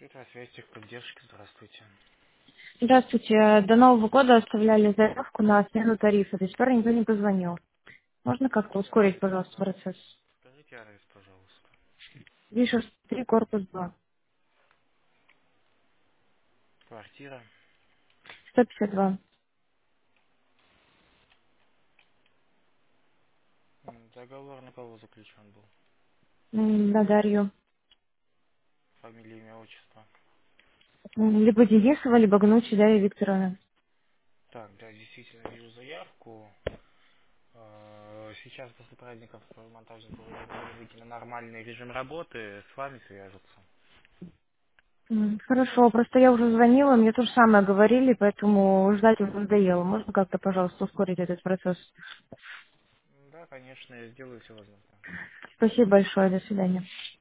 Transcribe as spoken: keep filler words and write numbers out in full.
Связь техподдержки, здравствуйте. Здравствуйте. До Нового года оставляли заявку на смену тарифа. До сих пор никто не позвонил. Можно как-то ускорить, пожалуйста, процесс? Скажите адрес, пожалуйста. Вишер три, корпус два. Квартира. сто пятьдесят два. М, Договор на кого заключен был? М, На Дарью. Фамилия, имя, отчество. М, Либо Денисова, либо Гнучи Дарья Викторовна. Так, да, действительно вижу заявку. Э, Сейчас после праздников монтажник должен выйти на нормальный режим работы, с вами свяжутся. М, Хорошо, просто я уже звонила, мне то же самое говорили, поэтому ждать уже надоело. Можно как-то, пожалуйста, ускорить этот процесс? М, Да, конечно, я сделаю все возможное. Спасибо большое, до свидания.